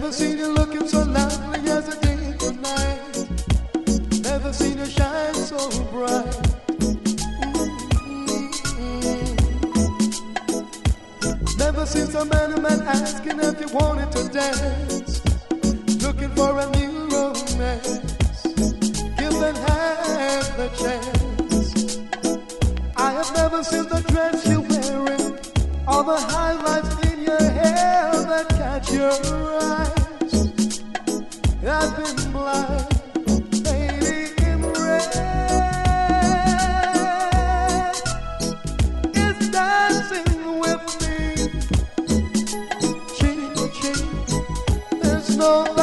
Never seen you looking so lovely as a day tonight. Never seen you shine so bright. Never seen so many men asking if you wanted to dance, looking for a new romance. Give them half the chance. I have never seen the dress you're wearing, all the highlights in your hair that catch your eyes. I've been blind, lady in red is dancing with me. Cheek to cheek, there's no